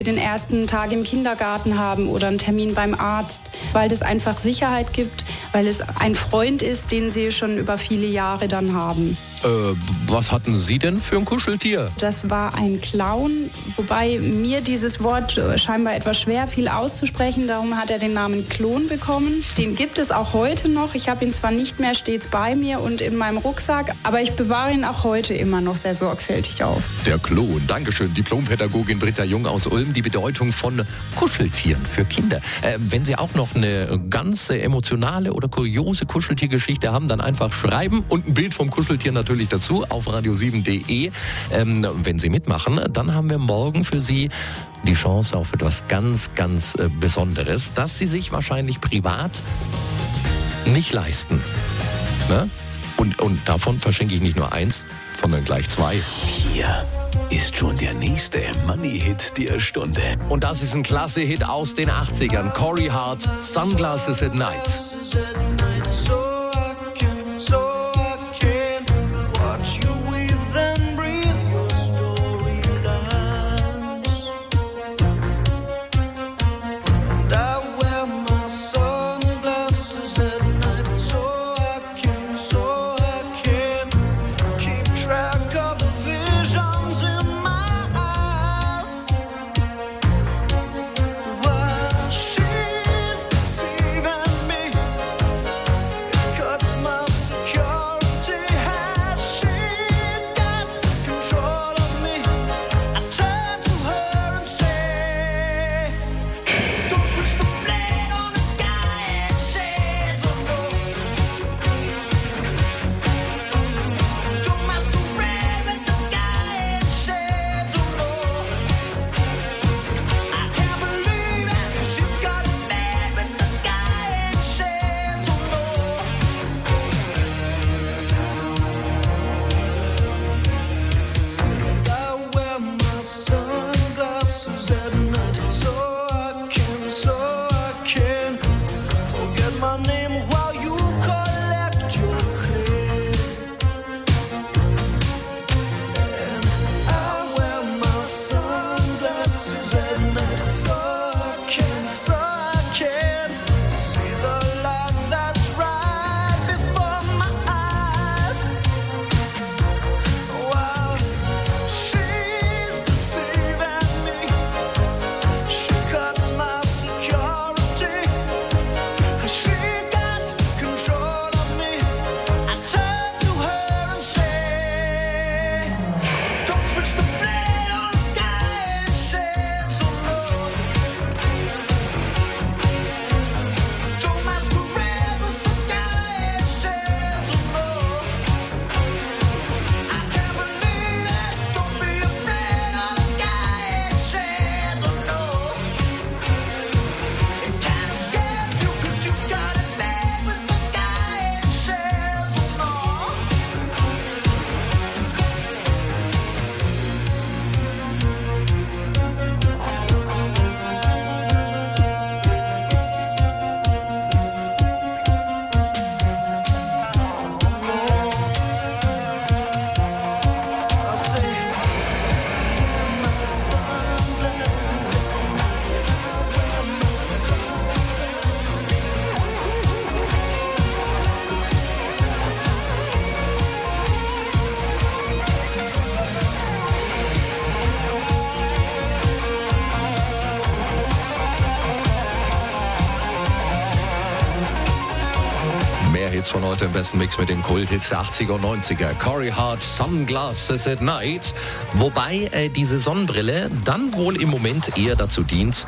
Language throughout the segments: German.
den ersten Tag im Kindergarten haben oder einen Termin beim Arzt, weil das einfach Sicherheit gibt, weil es ein Freund ist, den sie schon über viele Jahre dann haben. Was hatten Sie denn für ein Kuscheltier? Das war ein Clown, wobei mir dieses Wort scheinbar etwas schwer fiel auszusprechen. Darum hat er den Namen Klon bekommen. Den gibt es auch heute noch. Ich habe ihn zwar nicht mehr stets bei mir und in meinem Rucksack, aber ich bewahre ihn auch heute immer noch sehr sorgfältig auf. Der Klon. Dankeschön, Diplompädagogin Britta Jung aus Ulm. Die Bedeutung von Kuscheltieren für Kinder. Wenn Sie auch noch eine ganz emotionale oder kuriose Kuscheltiergeschichte haben, dann einfach schreiben und ein Bild vom Kuscheltier natürlich dazu auf radio7.de. Wenn Sie mitmachen, dann haben wir morgen für Sie die Chance auf etwas ganz, ganz Besonderes, das Sie sich wahrscheinlich privat nicht leisten. Ne? Und davon verschenke ich nicht nur eins, sondern gleich zwei. Hier ist schon der nächste Money-Hit der Stunde. Und das ist ein klasse Hit aus den 80ern. Corey Hart, Sunglasses at Night. Hits von heute im besten Mix mit den Kult-Hits der 80er und 90er. Corey Hart, Sunglasses at Night. Wobei diese Sonnenbrille dann wohl im Moment eher dazu dient,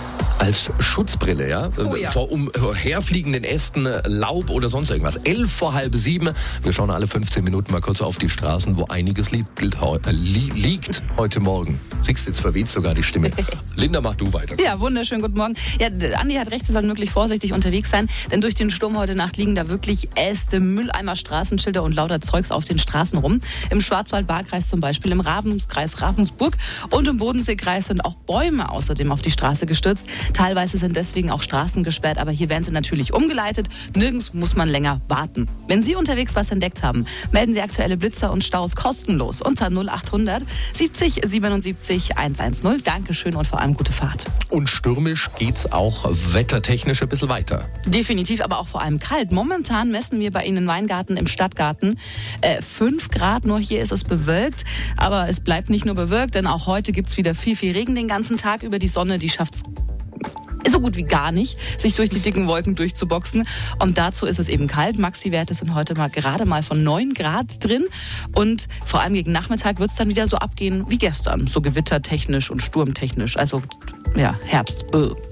als Schutzbrille, ja? Oh ja. Vor umherfliegenden Ästen, Laub oder sonst irgendwas. 6:11. Wir schauen alle 15 Minuten mal kurz auf die Straßen, wo einiges liegt heute Morgen. Siehst, jetzt verweht sogar die Stimme. Linda, mach du weiter. Ja, wunderschön, guten Morgen. Ja, Andi hat recht, Sie sollen wirklich vorsichtig unterwegs sein, denn durch den Sturm heute Nacht liegen da wirklich Äste, Mülleimer, Straßenschilder und lauter Zeugs auf den Straßen rum. Im Schwarzwald-Baar-Kreis zum Beispiel, im Ravensburg und im Bodenseekreis sind auch Bäume außerdem auf die Straße gestürzt. Teilweise sind deswegen auch Straßen gesperrt, aber hier werden sie natürlich umgeleitet. Nirgends muss man länger warten. Wenn Sie unterwegs was entdeckt haben, melden Sie aktuelle Blitzer und Staus kostenlos unter 0800 70 77 110. Dankeschön und vor allem gute Fahrt. Und stürmisch geht's auch wettertechnisch ein bisschen weiter. Definitiv, aber auch vor allem kalt. Momentan messen wir bei Ihnen im Weingarten, im Stadtgarten 5 Grad. Nur hier ist es bewölkt, aber es bleibt nicht nur bewölkt, denn auch heute gibt es wieder viel Regen den ganzen Tag über. Die Sonne, die schafft so gut wie gar nicht, sich durch die dicken Wolken durchzuboxen. Und dazu ist es eben kalt. Maxi-Werte sind heute gerade mal von 9 Grad drin. Und vor allem gegen Nachmittag wird es dann wieder so abgehen wie gestern. So gewittertechnisch und sturmtechnisch. Also ja, Herbst.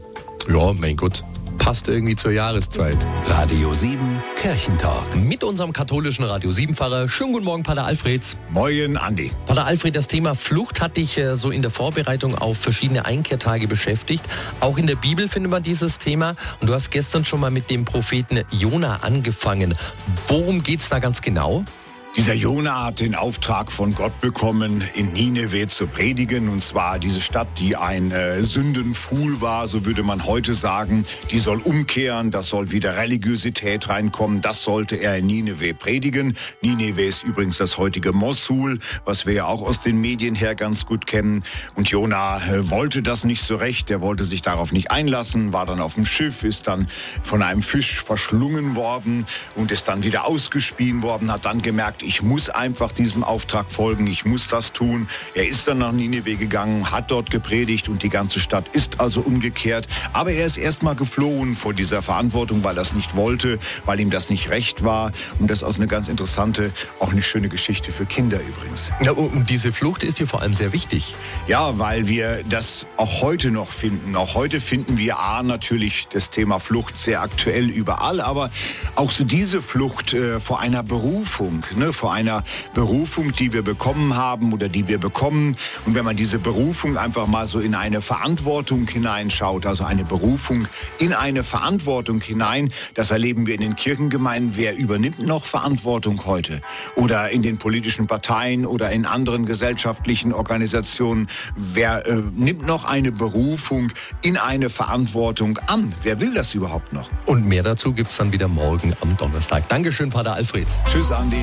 Ja, mein Gott. Passt irgendwie zur Jahreszeit. Radio 7 Kirchentalk. Mit unserem katholischen Radio 7-Pfarrer. Schönen guten Morgen, Pater Alfred. Moin, Andi. Pater Alfred, das Thema Flucht hat dich so in der Vorbereitung auf verschiedene Einkehrtage beschäftigt. Auch in der Bibel findet man dieses Thema. Und du hast gestern schon mal mit dem Propheten Jona angefangen. Worum geht's da ganz genau? Dieser Jona hat den Auftrag von Gott bekommen, in Nineve zu predigen. Und zwar diese Stadt, die ein Sündenpfuhl war, so würde man heute sagen. Die soll umkehren, da soll wieder Religiosität reinkommen. Das sollte er in Nineve predigen. Nineve ist übrigens das heutige Mossul, was wir ja auch aus den Medien her ganz gut kennen. Und Jona wollte das nicht so recht. Er wollte sich darauf nicht einlassen, war dann auf dem Schiff, ist dann von einem Fisch verschlungen worden und ist dann wieder ausgespien worden, hat dann gemerkt, ich muss einfach diesem Auftrag folgen, ich muss das tun. Er ist dann nach Nineve gegangen, hat dort gepredigt und die ganze Stadt ist also umgekehrt. Aber er ist erstmal geflohen vor dieser Verantwortung, weil er es nicht wollte, weil ihm das nicht recht war. Und das ist also eine ganz interessante, auch eine schöne Geschichte für Kinder übrigens. Ja, und diese Flucht ist dir vor allem sehr wichtig. Ja, weil wir das auch heute noch finden. Auch heute finden wir natürlich das Thema Flucht sehr aktuell überall, aber auch so diese Flucht vor einer Berufung, vor einer Berufung, die wir bekommen haben oder die wir bekommen. Und wenn man diese Berufung einfach mal so in eine Verantwortung hineinschaut, also eine Berufung in eine Verantwortung hinein, das erleben wir in den Kirchengemeinden. Wer übernimmt noch Verantwortung heute? Oder in den politischen Parteien oder in anderen gesellschaftlichen Organisationen. Wer nimmt noch eine Berufung in eine Verantwortung an? Wer will das überhaupt noch? Und mehr dazu gibt's dann wieder morgen am Donnerstag. Dankeschön, Pater Alfred. Tschüss, Andi.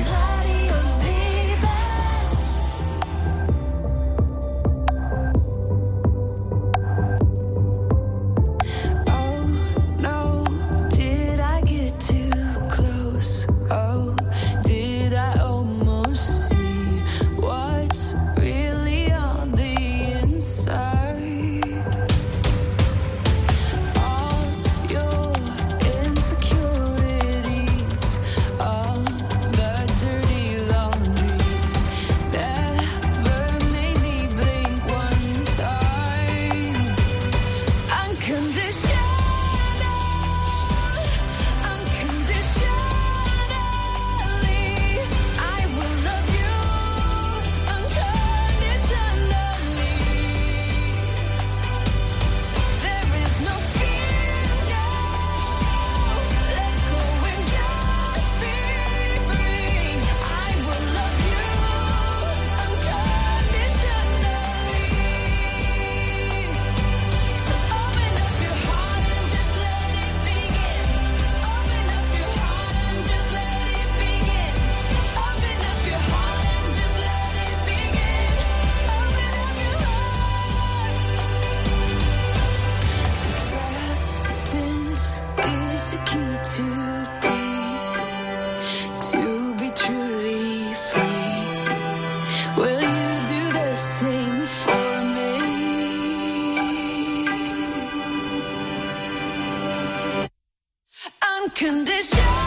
Condition